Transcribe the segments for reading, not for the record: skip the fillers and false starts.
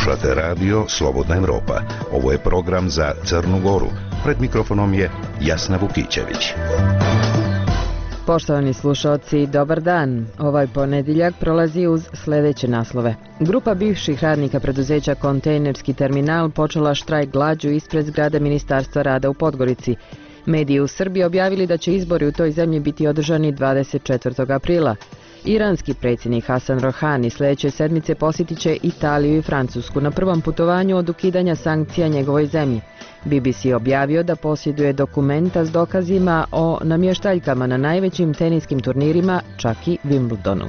Slušate radio Slobodna Evropa. Ovo je program za Crnu Goru. Pred mikrofonom je Jasna Vukićević. Poštovani slušalci, dobar dan. Ovaj ponedjeljak prolazi uz sljedeće naslove. Grupa bivših radnika preduzeća Kontejnerski terminal počela štrajk glađu ispred zgrade Ministarstva rada u Podgorici. Mediji u Srbiji objavili da će izbori u toj zemlji biti održani 24. aprila. Iranski predsjednik Hasan Rohani sljedeće sedmice posjetit će Italiju i Francusku na prvom putovanju od ukidanja sankcija njegovoj zemlji. BBC je objavio da posjeduje dokumenta s dokazima o namještaljkama na najvećim teniskim turnirima, čak i Wimbledonu.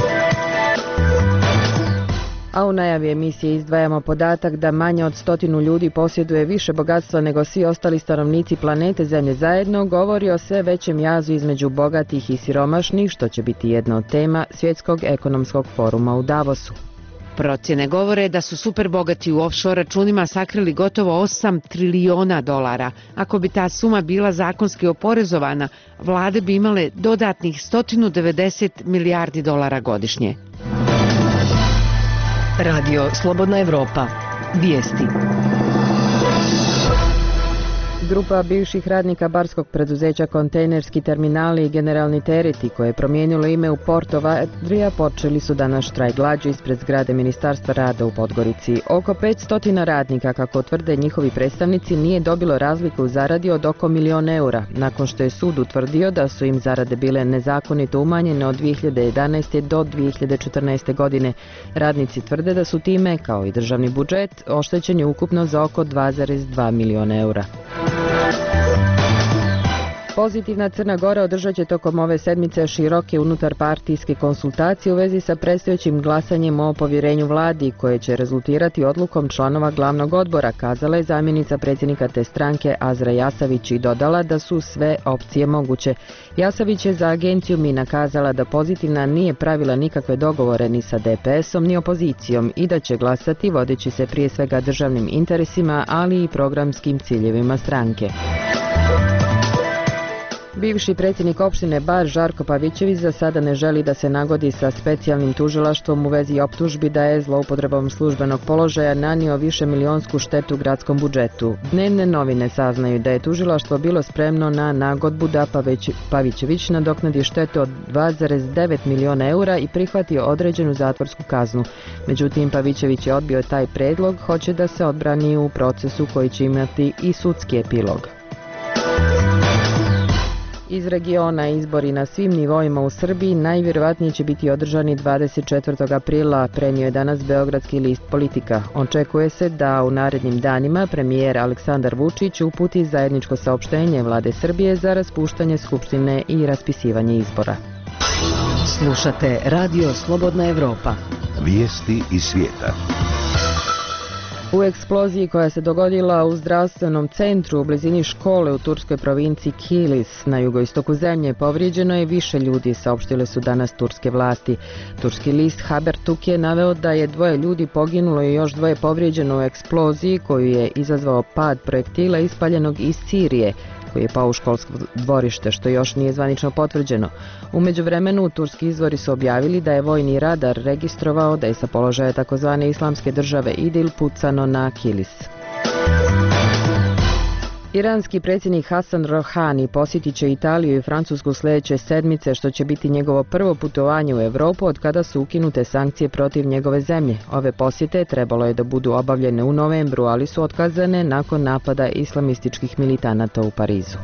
A u najavi emisije izdvajamo podatak da manje od 100 ljudi posjeduje više bogatstva nego svi ostali stanovnici planete Zemlje zajedno, govori o sve većem jazu između bogatih i siromašnih, što će biti jedna od tema Svjetskog ekonomskog foruma u Davosu. Procjene govore da su superbogati u offshore računima sakrili gotovo 8 trilijona dolara. Ako bi ta suma bila zakonski oporezovana, vlade bi imale dodatnih 190 milijardi dolara godišnje. Radio Slobodna Evropa. Vijesti. Grupa bivših radnika barskog preduzeća Kontejnerski terminali i Generalni tereti, koje je promijenilo ime u Porto Vadrija, počeli su danas štrajk glađu ispred zgrade Ministarstva rada u Podgorici. Oko 500 radnika, kako tvrde njihovi predstavnici, nije dobilo razliku u zaradi od oko 1.000.000 eura, nakon što je sud utvrdio da su im zarade bile nezakonito umanjene od 2011. do 2014. godine. Radnici tvrde da su time, kao i državni budžet, oštećeni ukupno za oko 2,2 milijuna eura. Pozitivna Crna Gora održat će tokom ove sedmice široke unutarpartijske konsultacije u vezi sa predstojećim glasanjem o povjerenju vladi, koje će rezultirati odlukom članova glavnog odbora, kazala je zamjenica predsjednika te stranke Azra Jasavić i dodala da su sve opcije moguće. Jasavić je za agenciju Mina kazala da Pozitivna nije pravila nikakve dogovore ni sa DPS-om ni opozicijom i da će glasati vodeći se prije svega državnim interesima, ali i programskim ciljevima stranke. Bivši predsjednik opštine Bar Žarko Pavićević za sada ne želi da se nagodi sa specijalnim tužilaštvom u vezi optužbi da je zloupotrebom službenog položaja nanio višemilijonsku štetu gradskom budžetu. Dnevne novine saznaju da je tužilaštvo bilo spremno na nagodbu da Pavićević nadoknadi štetu od 2,9 milijuna eura i prihvatio određenu zatvorsku kaznu. Međutim, Pavićević je odbio taj predlog, hoće da se odbrani u procesu koji će imati i sudski epilog. Iz regiona izbori na svim nivoima u Srbiji najvjerojatnije će biti održani 24. aprila, prenio je danas beogradski list Politika. Očekuje se da u narednim danima premijer Aleksandar Vučić uputi zajedničko saopštenje vlade Srbije za raspuštanje skupštine i raspisivanje izbora. Slušate Radio Slobodna Evropa. Vijesti iz svijeta. U eksploziji koja se dogodila u zdravstvenom centru u blizini škole u turskoj provinciji Kilis na jugoistoku zemlje povrijeđeno je više ljudi, saopštile su danas turske vlasti. Turski list Haberturk je naveo da je 2 ljudi poginulo i još 2 povrijeđeno u eksploziji koju je izazvao pad projektila ispaljenog iz Sirije, koji je pao u školsko dvorište, što još nije zvanično potvrđeno. U međuvremenu, turski izvori su objavili da je vojni radar registrovao da je sa položaja takozvane islamske države Idil pucano na Kilis. Iranski predsjednik Hasan Rohani posjetit će Italiju i Francusku sljedeće sedmice, što će biti njegovo prvo putovanje u Europu od kada su ukinute sankcije protiv njegove zemlje. Ove posjete trebalo je da budu obavljene u novembru, ali su otkazane nakon napada islamističkih militanata u Parizu.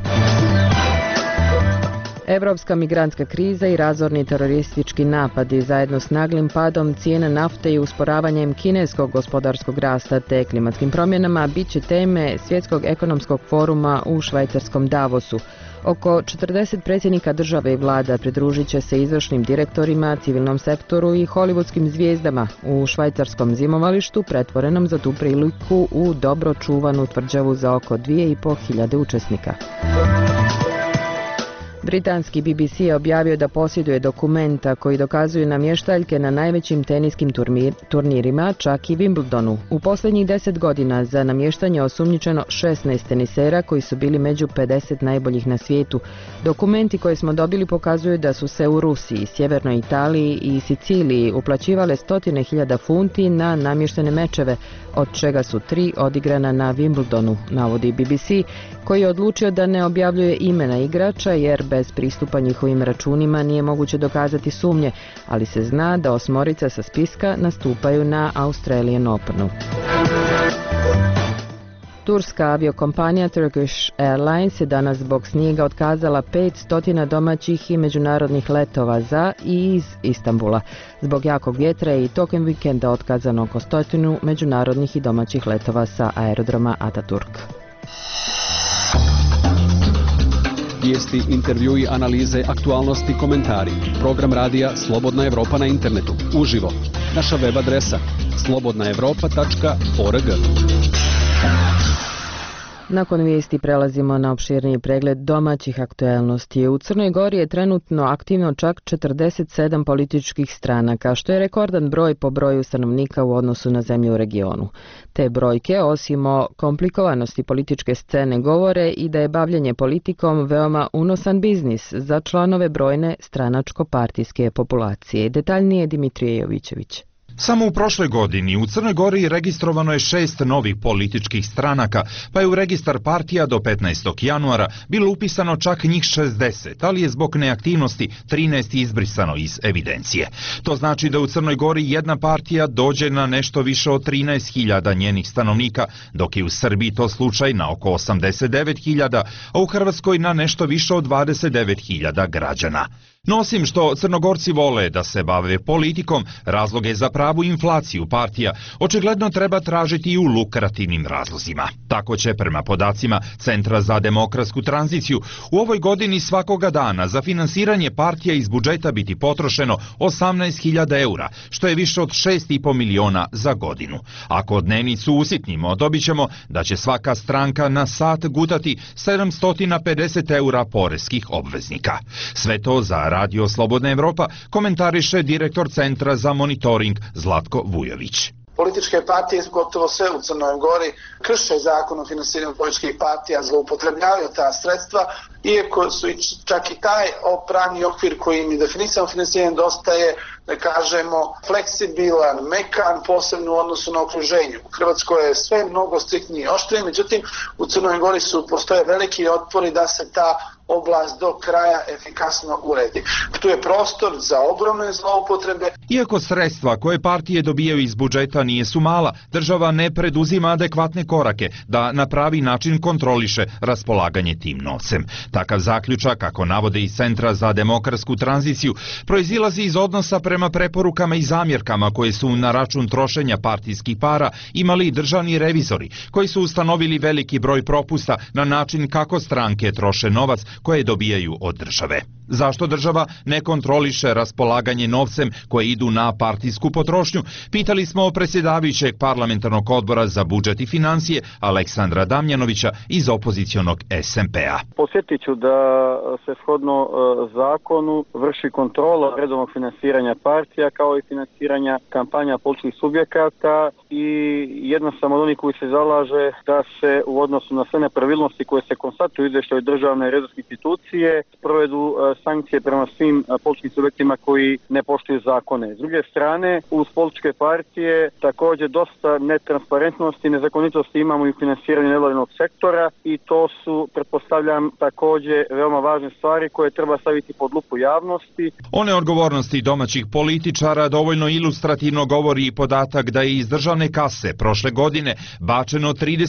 Evropska migrantska kriza i razorni teroristički napadi zajedno s naglim padom cijena nafte i usporavanjem kineskog gospodarskog rasta te klimatskim promjenama bit će teme Svjetskog ekonomskog foruma u švajcarskom Davosu. Oko 40 predsjednika države i vlada pridružit će se izvršnim direktorima, civilnom sektoru i hollywoodskim zvijezdama u švajcarskom zimovalištu pretvorenom za tu priliku u dobro čuvanu tvrđavu za oko 2.500 učesnika. Britanski BBC je objavio da posjeduje dokumenta koji dokazuju namještaljke na najvećim teniskim turnirima, čak i Wimbledonu. U posljednjih 10 godina za namještanje osumnjičeno 16 tenisera koji su bili među 50 najboljih na svijetu. Dokumenti koje smo dobili pokazuju da su se u Rusiji, Sjevernoj Italiji i Siciliji uplaćivale 100.000 funti na namještene mečeve, od čega su 3 odigrana na Wimbledonu, navodi BBC, koji je odlučio da ne objavljuje imena igrača jer bez pristupa njihovim računima nije moguće dokazati sumnje, ali se zna da 8 sa spiska nastupaju na Australian Openu. Turska aviokompanija Turkish Airlines je danas zbog snijega otkazala 500 domaćih i međunarodnih letova za i iz Istanbula. Zbog jakog vjetra i tokom vikenda otkazano oko 100 međunarodnih i domaćih letova sa aerodroma Ataturk. Vijesti, intervjui, analize, aktualnosti, komentari. Program radija Slobodna Evropa na internetu. Uživo. Naša web adresa slobodnaevropa.org. Nakon vijesti prelazimo na opširniji pregled domaćih aktualnosti. U Crnoj Gori je trenutno aktivno čak 47 političkih stranaka, što je rekordan broj po broju stanovnika u odnosu na zemlje u regionu. Te brojke, osim o komplikovanosti političke scene, govore i da je bavljenje politikom veoma unosan biznis za članove brojne stranačko-partijske populacije. Detaljnije Dimitrije Jovićević. Samo u prošloj godini u Crnoj Gori registrovano je 6 novih političkih stranaka, pa je u registar partija do 15. januara bilo upisano čak njih 60, ali je zbog neaktivnosti 13 izbrisano iz evidencije. To znači da u Crnoj Gori jedna partija dođe na nešto više od 13.000 njenih stanovnika, dok je u Srbiji to slučaj na oko 89.000, a u Hrvatskoj na nešto više od 29.000 građana. No osim što Crnogorci vole da se bave politikom, razloge za pravu inflaciju partija očigledno treba tražiti i u lukrativnim razlozima. Tako će, prema podacima Centra za demokratsku tranziciju, u ovoj godini svakoga dana za finansiranje partija iz budžeta biti potrošeno 18.000 eura, što je više od 6,5 miliona za godinu. Ako dnevnicu usitnimo, dobit ćemo da će svaka stranka na sat gutati 750 eura poreskih obveznika. Sve to za Radio Slobodna Evropa komentariše direktor Centra za monitoring Zlatko Vujović. Političke partije, gotovo sve u Crnoj Gori, krše zakon o finansiranju političkih partija, zloupotrebljavaju ta sredstva, iako su čak i taj pravni okvir koji im je definisan finansiranje dosta je, da kažemo, fleksibilan, mekan, posebno u odnosu na okruženju. U Hrvatskoj je sve mnogo striktnije i oštrije, međutim u Crnoj Gori postoje veliki otpori da se ta oblast do kraja efikasno uredi. Tu je prostor za ogromne zloupotrebe. Iako sredstva koje partije dobijaju iz budžeta nisu mala, država ne preduzima adekvatne korake da na pravi način kontroliše raspolaganje tim novcem. Takav zaključak, kako navode iz Centra za demokratsku tranziciju, proizilazi iz odnosa prema preporukama i zamjerkama koje su na račun trošenja partijskih para imali državni revizori, koji su ustanovili veliki broj propusta na način kako stranke troše novac koje dobijaju od države. Zašto država ne kontroliše raspolaganje novcem koje idu na partijsku potrošnju? Pitali smo predsjedavajućeg parlamentarnog odbora za budžet i financije Aleksandra Damjanovića iz opozicionog SMP-a. Podsjetit ću da se shodno zakonu vrši kontrola redovnog finansiranja partija kao i finansiranja kampanja političkih subjekata i jedna sam od onih koji se zalaže da se u odnosu na sve nepravilnosti koje se konstatuju u izvještaju državne revizorske institucije provedu sankcije prema svim političkim subjektima koji ne poštuju zakone. S druge strane, uz političke partije također dosta netransparentnosti i nezakonitosti imamo i u financiranju nevladinog sektora i to su, pretpostavljam, također veoma važne stvari koje treba staviti pod lupu javnosti. O neodgovornosti domaćih političara dovoljno ilustrativno govori i podatak da je iz državne kase prošle godine bačeno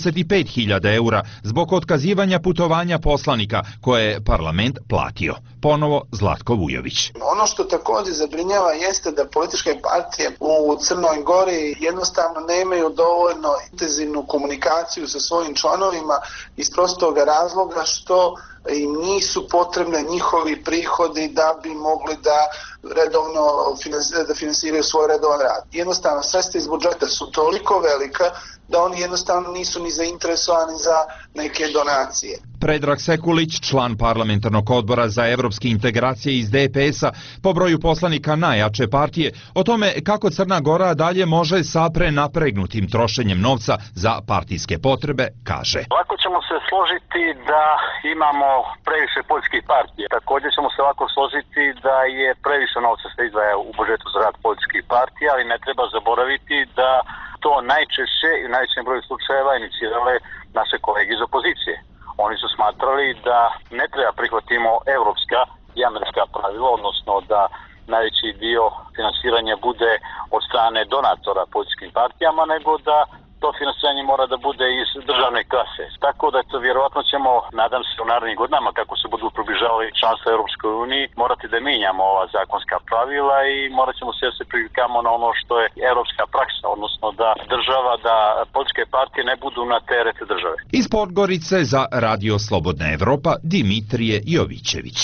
35.000 eura zbog otkazivanja putovanja poslanika koje je parlament platio. Ponovo Zlatko Vujović. Ono što također zabrinjava jeste da političke partije u Crnoj Gori jednostavno nemaju dovoljno intenzivnu komunikaciju sa svojim članovima iz prostog razloga što im nisu potrebne njihovi prihodi da bi mogli da redovno da finansiraju svoj redovan rad. Jednostavno, sredstva iz budžeta su toliko velika da oni jednostavno nisu ni zainteresovani za neke donacije. Predrag Sekulić, član parlamentarnog odbora za evropske integracije iz DPS-a, po broju poslanika najjače partije, o tome kako Crna Gora dalje može sa prenapregnutim trošenjem novca za partijske potrebe, kaže. Lako ćemo se složiti da imamo previše poljskih partija. Također ćemo se lako složiti da je previše novca se izdvaja u budžetu za rad poljskih partija, ali ne treba zaboraviti da to najčešće i u najvećem broju slučajeva inicirale naše kolege iz opozicije. Oni su smatrali da ne treba prihvatimo evropska i američka pravila, odnosno da najveći dio finansiranja bude od strane donatora političkim partijama, nego da to finansiranje mora da bude iz državne kase. Tako da to vjerovatno ćemo, nadam se u narednim godinama, kako se budu približavali članstva Europskoj uniji, morati da mijenjamo ova zakonska pravila i morat ćemo se privikamo na ono što je europska praksa, odnosno da država, da političke partije ne budu na teret države. Iz Podgorice za Radio Slobodna Evropa, Dimitrije Jovićević.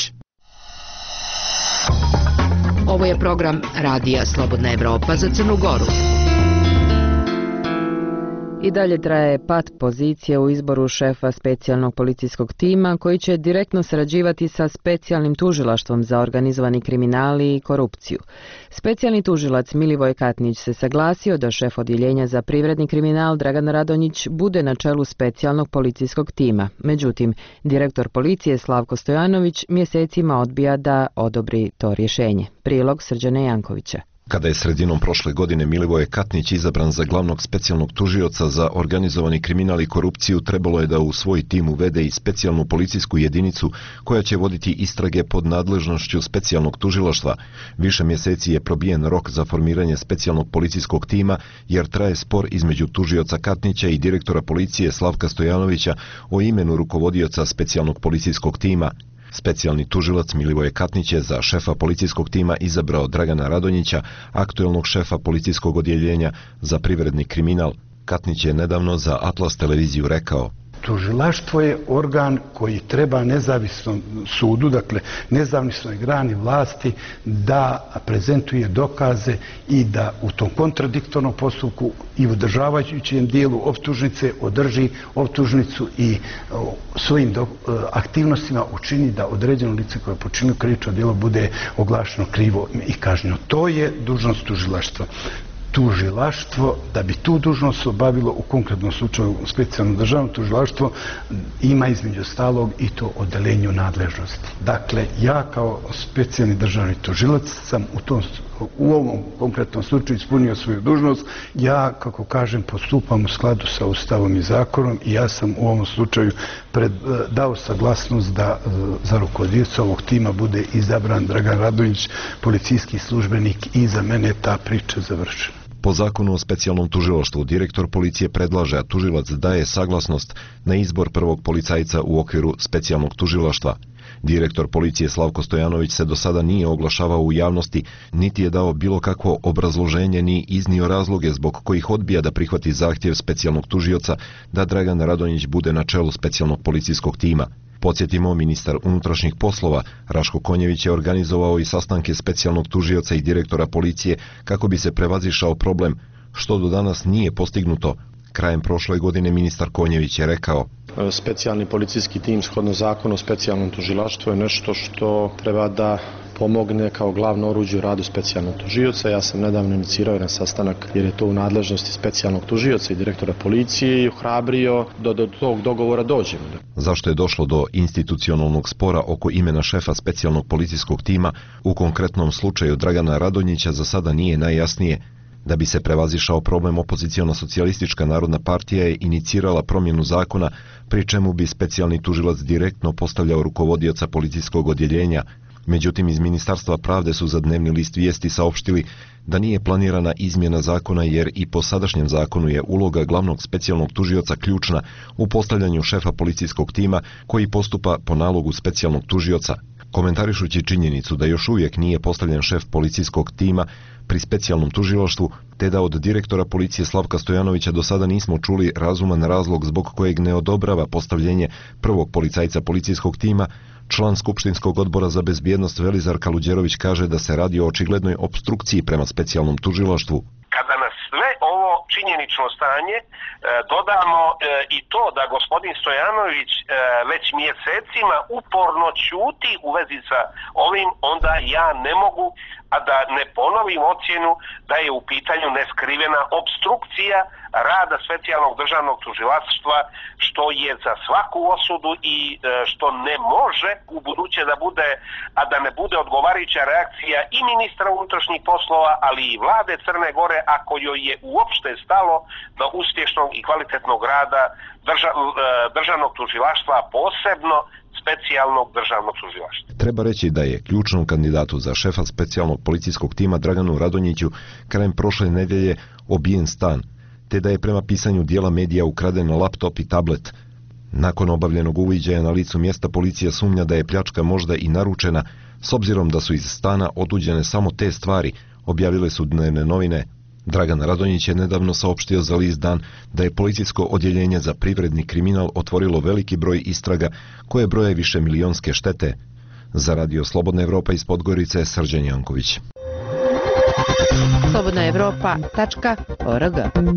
Ovo je program Radija Slobodna Evropa za Crnu Goru. I dalje traje pad pozicije u izboru šefa specijalnog policijskog tima koji će direktno sarađivati sa specijalnim tužilaštvom za organizovani kriminal i korupciju. Specijalni tužilac Milivoj Katnić se saglasio da šef odjeljenja za privredni kriminal Dragan Radonjić bude na čelu specijalnog policijskog tima. Međutim, direktor policije Slavko Stojanović mjesecima odbija da odobri to rješenje. Prilog Srđane Jankovića. Kada je sredinom prošle godine Milivoje Katnić izabran za glavnog specijalnog tužioca za organizovani kriminal i korupciju, trebalo je da u svoj tim uvede i specijalnu policijsku jedinicu koja će voditi istrage pod nadležnošću specijalnog tužilaštva. Više mjeseci je probijen rok za formiranje specijalnog policijskog tima jer traje spor između tužioca Katnića i direktora policije Slavka Stojanovića o imenu rukovodioca specijalnog policijskog tima. Specijalni tužilac Milivoje Katnić je za šefa policijskog tima izabrao Dragana Radonjića, aktuelnog šefa policijskog odjeljenja za privredni kriminal. Katnić je nedavno za Atlas televiziju rekao: Tužilaštvo je organ koji treba nezavisnom sudu, dakle nezavisnoj grani vlasti, da prezentuje dokaze i da u tom kontradiktornom postupku i u održavajućem dijelu optužnice održi optužnicu i svojim aktivnostima učini da određeno lice koje je počinilo krivično djelo bude oglašeno krivo i kažnjeno. To je dužnost tužilaštva. Tužilaštvo, da bi tu dužnost obavilo u konkretnom slučaju specijalno državno tužilaštvo, ima između ostalog i to odelenju nadležnosti. Dakle, ja kao specijalni državni tužilac sam u ovom konkretnom slučaju ispunio svoju dužnost. Ja, kako kažem, postupam u skladu sa Ustavom i zakonom i ja sam u ovom slučaju dao saglasnost da za rukovodioca ovog tima bude izabran Dragan Radonjić, policijski službenik, i za mene ta priča završena. Po zakonu o specijalnom tužilaštvu direktor policije predlaže, a tužilac daje saglasnost na izbor prvog policajca u okviru specijalnog tužilaštva. Direktor policije Slavko Stojanović se do sada nije oglašavao u javnosti, niti je dao bilo kakvo obrazloženje ni iznio razloge zbog kojih odbija da prihvati zahtjev specijalnog tužioca da Dragan Radonjić bude na čelu specijalnog policijskog tima. Podsjetimo, ministar unutrašnjih poslova Raško Konjević je organizovao i sastanke specijalnog tužioca i direktora policije kako bi se prevazišao problem, što do danas nije postignuto. Krajem prošle godine ministar Konjević je rekao: Specijalni policijski tim shodno zakonu o specijalnom tužilaštvu je nešto što treba da pomogne kao glavno oruđe u radu specijalnog tužioca. Ja sam nedavno inicirao jedan sastanak jer je to u nadležnosti specijalnog tužioca i direktora policije i ohrabrio da do tog dogovora dođemo. Zašto je došlo do institucionalnog spora oko imena šefa specijalnog policijskog tima, u konkretnom slučaju Dragana Radonjića, za sada nije najjasnije. Da bi se prevazišao problem, opoziciona socijalistička narodna partija je inicirala promjenu zakona, pri čemu bi specijalni tužilac direktno postavljao rukovodioca policijskog odjeljenja. Međutim, iz Ministarstva pravde su za Dnevni list Vijesti saopštili da nije planirana izmjena zakona jer i po sadašnjem zakonu je uloga glavnog specijalnog tužioca ključna u postavljanju šefa policijskog tima koji postupa po nalogu specijalnog tužioca. Komentarišući činjenicu da još uvijek nije postavljen šef policijskog tima pri specijalnom tužilaštvu, te da od direktora policije Slavka Stojanovića do sada nismo čuli razuman razlog zbog kojeg ne odobrava postavljenje prvog policajca policijskog tima, član Skupštinskog odbora za bezbjednost Velizar Kaluđerović kaže da se radi o očiglednoj opstrukciji prema specijalnom tužilaštvu. Kada na sve ovo činjenično stanje dodamo i to da gospodin Stojanović već mjesecima uporno ćuti u vezi sa ovim, onda ja ne mogu a da ne ponovim ocjenu da je u pitanju neskrivena opstrukcija rada specijalnog državnog tužilaštva, što je za svaku osudu i što ne može u buduće da bude, a da ne bude odgovarajuća reakcija i ministra unutrašnjih poslova, ali i vlade Crne Gore, ako joj je uopšte stalo do uspješnog i kvalitetnog rada državnog tužilaštva, posebno specijalnog državnog tužilaštva. Treba reći da je ključnom kandidatu za šefa specijalnog policijskog tima Draganu Radonjiću krajem prošle nedjelje obijen stan, te da je prema pisanju dijela medija ukraden laptop i tablet. Nakon obavljenog uviđaja na licu mjesta policija sumnja da je pljačka možda i naručena, s obzirom da su iz stana otuđene samo te stvari, objavile su dnevne novine. Dragan Radonjić je nedavno saopštio za list Dan da je policijsko odjeljenje za privredni kriminal otvorilo veliki broj istraga koje broje višemilionske štete. Za Radio Slobodna Evropa iz Podgorice, Srđan Janković. slobodnaevropa.org.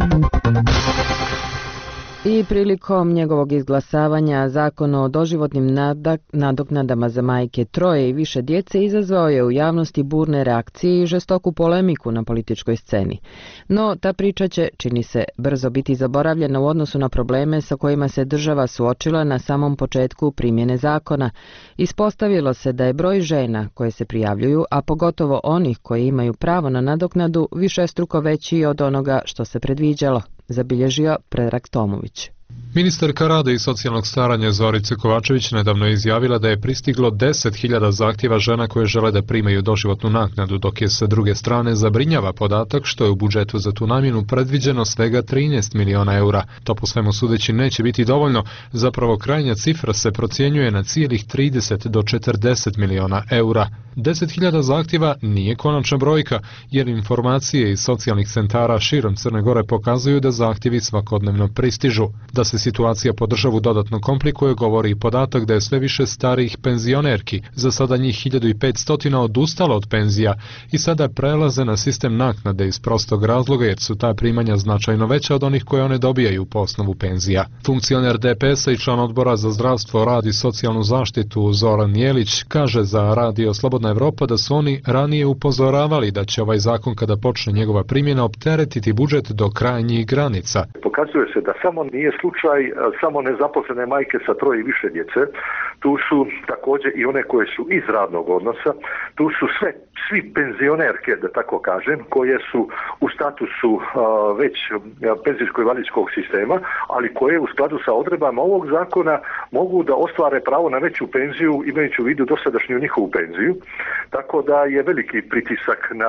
I prilikom njegovog izglasavanja zakon o doživotnim nadoknadama za majke troje i više djece izazvao je u javnosti burne reakcije i žestoku polemiku na političkoj sceni. No, ta priča će, čini se, brzo biti zaboravljena u odnosu na probleme sa kojima se država suočila na samom početku primjene zakona. Ispostavilo se da je broj žena koje se prijavljuju, a pogotovo onih koji imaju pravo na nadoknadu, višestruko veći od onoga što se predviđalo, zabilježio Predrag Tomović. Ministarka rada i socijalnog staranja Zorica Kovačević nedavno je izjavila da je pristiglo 10.000 zahtjeva žena koje žele da primaju doživotnu naknadu, dok je sa druge strane zabrinjava podatak što je u budžetu za tu namjenu predviđeno svega 13 miliona eura. To po svemu sudeći neće biti dovoljno, zapravo krajnja cifra se procjenjuje na cijelih 30 do 40 miliona eura. 10.000 zahtjeva nije konačna brojka, jer informacije iz socijalnih centara širom Crne Gore pokazuju da zahtjevi svakodnevno pristižu. Da se situacija po državu dodatno komplikuje, govori i podatak da je sve više starijih penzionerki, za sada njih 1500 odustalo od penzija i sada prelaze na sistem naknade iz prostog razloga jer su ta primanja značajno veća od onih koje one dobijaju po osnovu penzija. Funkcioner DPS-a i član odbora za zdravstvo, rad i socijalnu zaštitu Zoran Jelić kaže za Radio Slobodna Evropa da su oni ranije upozoravali da će ovaj zakon kada počne njegova primjena opteretiti budžet do krajnjih granica. Pokazuje se da samo nije slučaj samo nezaposlene majke sa troje i više djece, tu su također i one koje su iz radnog odnosa, tu su svi penzionerke, da tako kažem, koje su u statusu već penzijsko-invalidskog sistema, ali koje u skladu sa odredbama ovog zakona mogu da ostvare pravo na veću penziju imajući u vidu dosadašnju njihovu penziju, tako da je veliki pritisak na,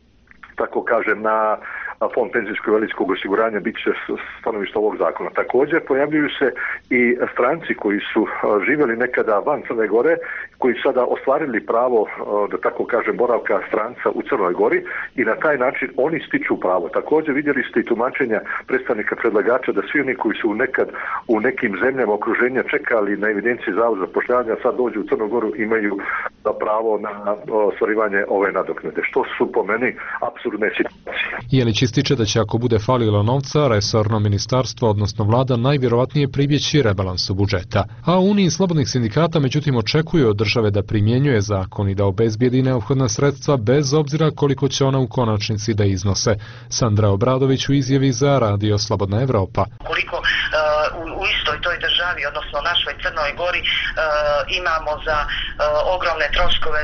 tako kažem, na Fond penzijsko-invalidskog osiguranja bit će stanovište ovog zakona. Također pojavljuju se i stranci koji su živjeli nekada van Crne Gore, koji sada ostvarili pravo, da tako kažem, boravka stranca u Crnoj Gori i na taj način oni stiču pravo. Također vidjeli ste i tumačenja predstavnika predlagača da svi oni koji su nekad u nekim zemljama okruženja čekali na evidenciji Zavoda za zapošljavanje, sad dođu u Crnu Goru, imaju pravo na ostvarivanje ove nadoknade, što su po meni apsurdne situacije. Jelić ističe da će ako bude falilo novca, resorno ministarstvo, odnosno vlada, najvjerovatnije pribjeći rebalansu budžeta. A u Uniji slobodnih sindikata međutim očekuju od države da primjenjuje zakon i da obezbijedi neophodna sredstva bez obzira koliko će ona u konačnici da iznose. Sandra Obradović u izjavi za Radio Slobodna Evropa. Koliko u istoj toj državi, odnosno našoj Crnoj Gori, imamo za ogromne troškove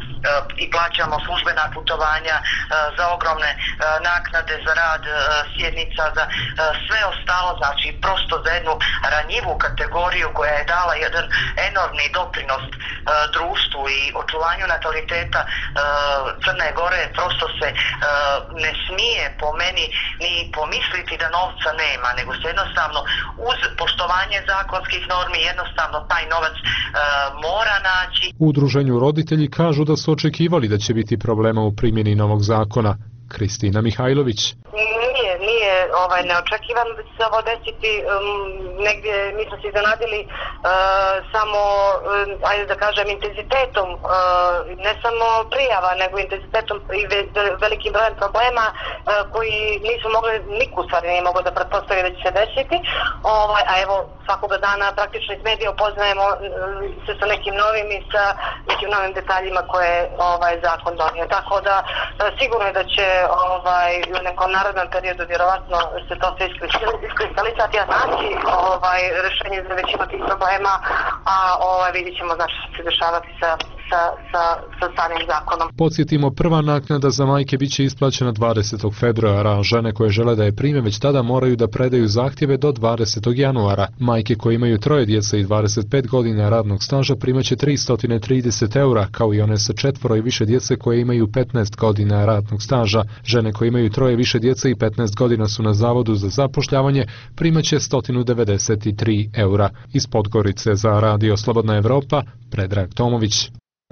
i plaćamo službena putovanja, za ogromne naknade za rad sjednica, za sve ostalo, znači prosto za jednu ranjivu kategoriju koja je dala jedan enormni doprinos društvu i očuvanju nataliteta Crne Gore, prosto se ne smije po meni ni pomisliti da novca nema, nego se jednostavno uz poštovanje zakonskih normi jednostavno taj novac mora naći. U udruženju roditelji kažu da su očekivali da će biti problema u primjeni novog zakona. Kristina Mihajlović. Nije neočekivano da će se ovo desiti, negdje mi smo se iznenadili samo, ajde da kažem, intenzitetom, ne samo prijava, nego intenzitetom i velikim brojem problema koji nisu mogli, niko u stvari nije mogao da pretpostavi da će se desiti, a evo svakoga dana praktično iz medija upoznajemo se sa nekim novim i sa nekim novim detaljima koje je zakon donio. Tako da sigurno je da će u nekom narodnom periodu vjerovatno se to sve iskristalisati, a znači rešenje za većinu tih problema, a vidjet ćemo znači što će se dešavati sa samim zakonom. Podsjetimo, prva naknada za majke biće isplaćena 20. februara, a žene koje žele da je prime već tada moraju da predaju zahtjeve do 20. januara. Majke koje imaju 3 djece i 25 godina radnog staža primaće 330 eura, kao i one sa 4 i više djece koje imaju 15 godina radnog staža. Žene koje imaju 3 više djece i 15 godina su na Zavodu za zapošljavanje, primaće 193 eura. Iz Podgorice za Radio Slobodna Evropa, Predrag Tomović.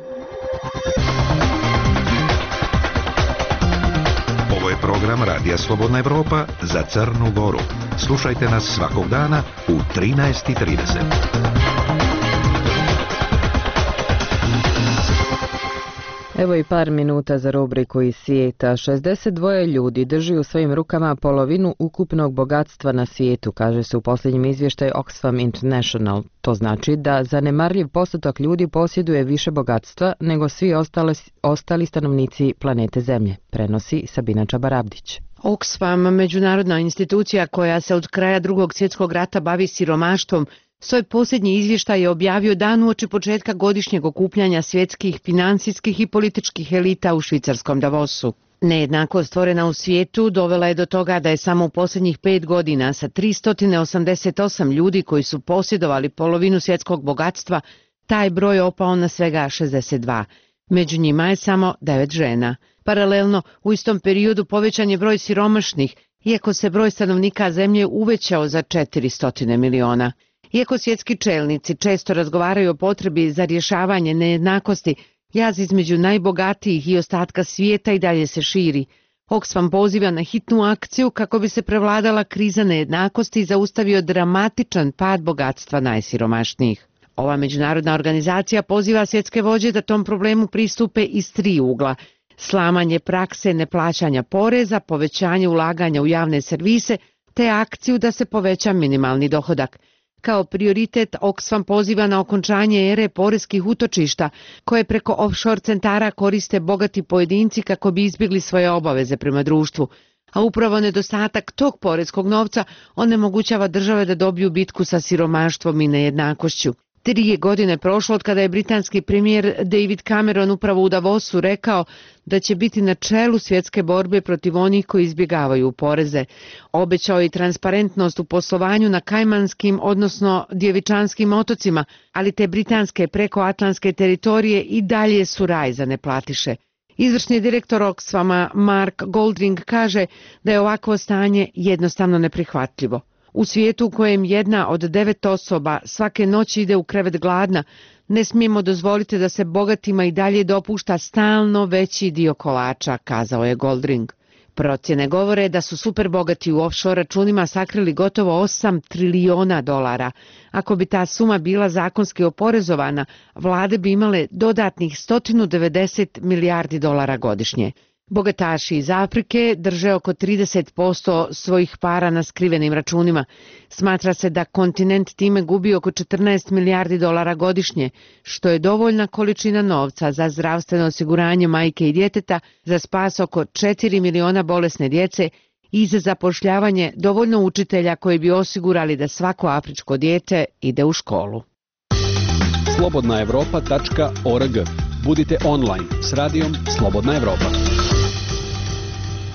Ovo je program Radija Slobodna Evropa za Crnu Goru. Slušajte nas svakog dana u 13:30. Evo i par minuta za rubriku iz svijeta. 62 ljudi drži u svojim rukama polovinu ukupnog bogatstva na svijetu, kaže se u posljednjem izvještaju Oxfam International. To znači da zanemarljiv postotak ljudi posjeduje više bogatstva nego svi ostali stanovnici planete Zemlje, prenosi Sabina Čabarabdić. Oxfam, međunarodna institucija koja se od kraja Drugog svjetskog rata bavi siromaštvom, svoj posljednji izvještaj je objavio dan uoči početka godišnjeg okupljanja svjetskih, financijskih i političkih elita u švicarskom Davosu. Nejednakost stvorena u svijetu dovela je do toga da je samo u posljednjih 5 godina sa 388 ljudi koji su posjedovali polovinu svjetskog bogatstva, taj broj opao na svega 62. Među njima je samo 9 žena. Paralelno, u istom periodu povećan je broj siromašnih, iako se broj stanovnika zemlje uvećao za 400 miliona. Iako svjetski čelnici često razgovaraju o potrebi za rješavanje nejednakosti, jaz između najbogatijih i ostatka svijeta i dalje se širi. Oxfam poziva na hitnu akciju kako bi se prevladala kriza nejednakosti i zaustavio dramatičan pad bogatstva najsiromašnijih. Ova međunarodna organizacija poziva svjetske vođe da tom problemu pristupe iz 3 ugla: slamanje prakse neplaćanja poreza, povećanje ulaganja u javne servise, te akciju da se poveća minimalni dohodak. Kao prioritet Oxfam poziva na okončanje ere poreskih utočišta koje preko offshore centara koriste bogati pojedinci kako bi izbjegli svoje obaveze prema društvu, a upravo nedostatak tog poreskog novca onemogućava države da dobiju bitku sa siromaštvom i nejednakošću. 3 godine prošlo od kada je britanski premijer David Cameron upravo u Davosu rekao da će biti na čelu svjetske borbe protiv onih koji izbjegavaju poreze. Obećao je i transparentnost u poslovanju na Kajmanskim, odnosno Djevičanskim otocima, ali te britanske prekoatlantske teritorije i dalje su raj za neplatiše. Izvršni direktor Oxfama Mark Goldring kaže da je ovakvo stanje jednostavno neprihvatljivo. U svijetu u kojem 1 od 9 osoba svake noći ide u krevet gladna, ne smijemo dozvoliti da se bogatima i dalje dopušta stalno veći dio kolača, kazao je Goldring. Procjene govore da su superbogati u offshore računima sakrili gotovo 8 trilijona dolara. Ako bi ta suma bila zakonski oporezovana, vlade bi imale dodatnih 190 milijardi dolara godišnje. Bogataši iz Afrike drže oko 30% svojih para na skrivenim računima. Smatra se da kontinent time gubi oko 14 milijardi dolara godišnje, što je dovoljna količina novca za zdravstveno osiguranje majke i djeteta, za spas oko 4 miliona bolesne djece i za zapošljavanje dovoljno učitelja koji bi osigurali da svako afričko dijete ide u školu. slobodnaevropa.org. Budite online s radijom Slobodna Evropa.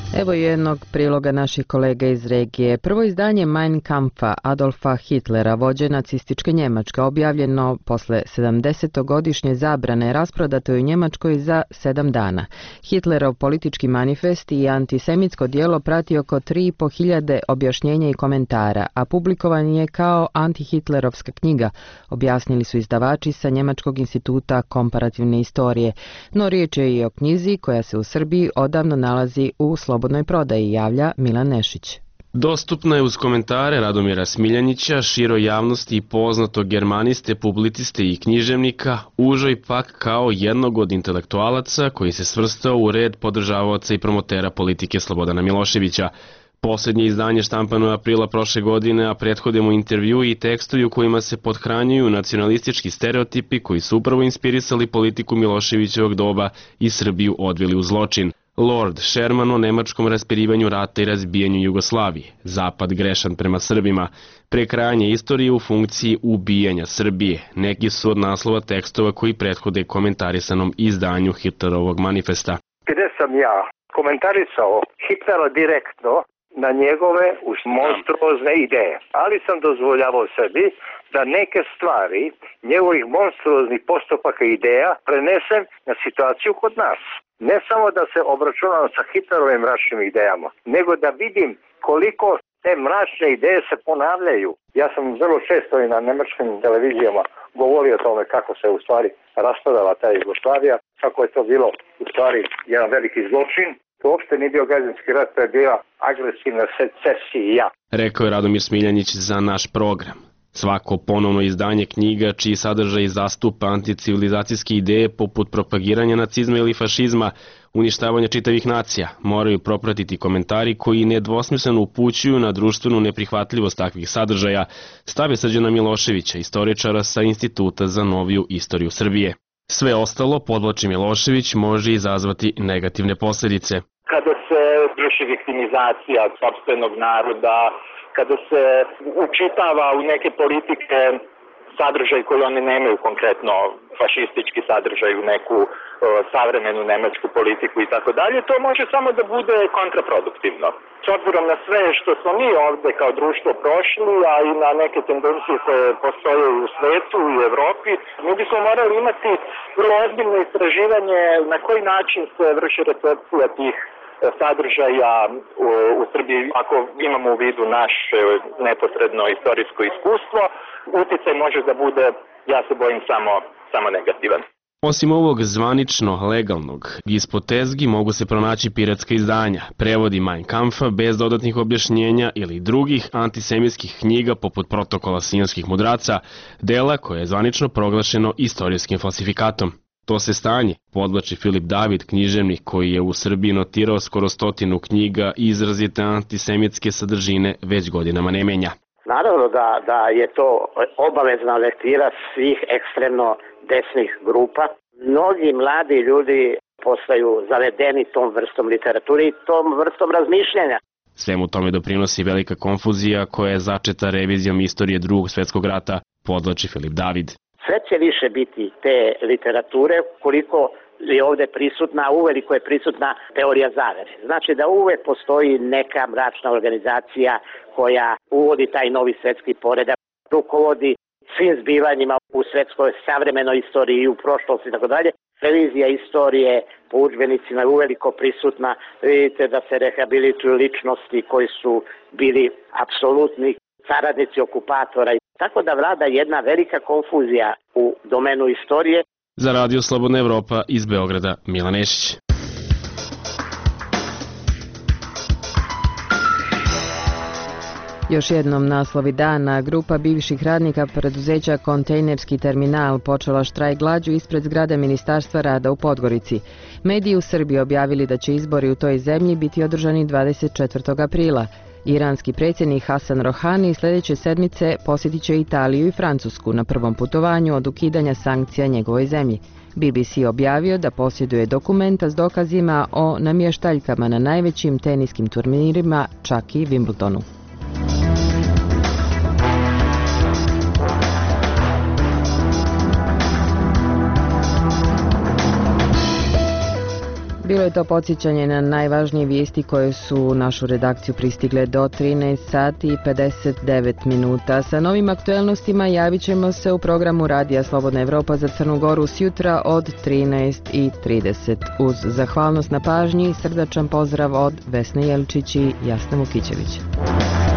Evo jednog priloga naših kolega iz regije. Prvo izdanje Mein Kampfa Adolfa Hitlera, vođe nacističke Njemačke, objavljeno posle 70-godišnje zabrane, rasprodato je u Njemačkoj za 7 dana. Hitlerov politički manifest i antisemitsko dijelo prati oko 3.500 objašnjenja i komentara, a publikovan je kao antihitlerovska knjiga, objasnili su izdavači sa Njemačkog instituta komparativne istorije. No riječ je i o knjizi koja se u Srbiji odavno nalazi u slobodnoj prodaji, javlja Milan Nešić. Dostupna je uz komentare Radomira Smiljanića, široj javnosti i poznatog germaniste, publiciste i književnika, užoj pak kao jednog od intelektualaca koji se svrstao u red podržavaoca i promotera politike Slobodana Miloševića. Posljednje izdanje štampano je aprila prošle godine, a prethode mu intervju i tekstovi u kojima se pothranjuju nacionalistički stereotipi koji su upravo inspirisali politiku Miloševićevog doba i Srbiju odveli u zločin. Lord Sherman o nemačkom raspirivanju rata i razbijanju Jugoslavije, Zapad grešan prema Srbima, prekrajanje istorije u funkciji ubijanja Srbije, neki su od naslova tekstova koji prethode komentarisanom izdanju Hitlerovog manifesta. Gde sam ja komentarisao Hitlera direktno na njegove monstruozne ideje, ali sam dozvoljavao sebi da neke stvari njegovih monstruoznih postupaka i ideja prenesem na situaciju kod nas. Ne samo da se obračunam sa Hitlerovim mračnim idejama, nego da vidim koliko te mračne ideje se ponavljaju. Ja sam vrlo često i na nemačkim televizijama govorio o tome kako se u stvari raspadala ta Jugoslavija, kako je to bilo u stvari jedan veliki zločin. To uopšte nije bio građanski rat, to je bila agresivna secesija. Rekao je Radomir Smiljanić za naš program. Svako ponovno izdanje knjiga čiji sadržaj zastupa anticivilizacijske ideje poput propagiranja nacizma ili fašizma, uništavanja čitavih nacija, moraju propratiti komentari koji nedvosmisleno upućuju na društvenu neprihvatljivost takvih sadržaja, stave Srđana Miloševića, istoričara sa Instituta za noviju istoriju Srbije. Sve ostalo, podvlači Milošević, može izazvati negativne posljedice. Kada se vrši viktimizacija sopstvenog naroda, kada se učitava u neke politike sadržaj koji oni nemaju, konkretno fašistički sadržaj u neku savremenu nemačku politiku i tako dalje, to može samo da bude kontraproduktivno. S obzirom na sve što smo mi ovde kao društvo prošli, a i na neke tendencije koje postoje u svetu i u Evropi, mi bismo morali imati vrlo ozbiljno istraživanje na koji način se vrši recepcija tih sadržaja u Srbiji, ako imamo u vidu naše neposredno istorijsko iskustvo, uticaj može da bude, ja se bojim, samo negativan. Osim ovog zvanično legalnog, ispod tezgi mogu se pronaći piratska izdanja, prevodi Mein Kampfa bez dodatnih objašnjenja ili drugih antisemitskih knjiga poput Protokola sionskih mudraca, dela koje je zvanično proglašeno istorijskim falsifikatom. To se stanje, podvlači Filip David, književnik koji je u Srbiji notirao skoro 100 knjiga i izrazite antisemitske sadržine već godinama ne menja. Naravno da je to obavezna lektira svih ekstremno desnih grupa. Mnogi mladi ljudi postaju zavedeni tom vrstom literature i tom vrstom razmišljanja. Svemu tome doprinosi velika konfuzija koja je začeta revizijom istorije Drugog svjetskog rata, podvlači Filip David. Sve će više biti te literature koliko je ovde prisutna, uveliko je prisutna teorija zavere. Znači da uvek postoji neka mračna organizacija koja uvodi taj novi svetski poredak, rukovodi svim zbivanjima u svetskoj savremenoj istoriji i u prošlosti i tako dalje. Revizija istorije po udžbenicima je uveliko prisutna. Vidite da se rehabilituju ličnosti koji su bili apsolutni saradnici okupatora. Tako da vlada jedna velika konfuzija u domenu istorije. Za Radio Slobodna Evropa iz Beograda, Milan Nešić. Još jednom naslovi dana. Grupa bivših radnika preduzeća Kontejnerski terminal počela štrajk glađu ispred zgrade Ministarstva rada u Podgorici. Mediji u Srbiji objavili da će izbori u toj zemlji biti održani 24. aprila. Iranski predsjednik Hasan Rohani sljedeće sedmice posjetit će Italiju i Francusku na prvom putovanju od ukidanja sankcija njegovoj zemlji. BBC objavio da posjeduje dokumenta s dokazima o namještaljkama na najvećim teniskim turnirima, čak i Wimbledonu. Bilo je to podsjećanje na najvažnije vijesti koje su u našu redakciju pristigle do 13 sati i 59 minuta. Sa novim aktuelnostima javit ćemo se u programu Radija Slobodna Evropa za Crnu Goru sjutra od 13:30. Uz zahvalnost na pažnji, srdačan pozdrav od Vesne Jelčić i Jasna Vukićević.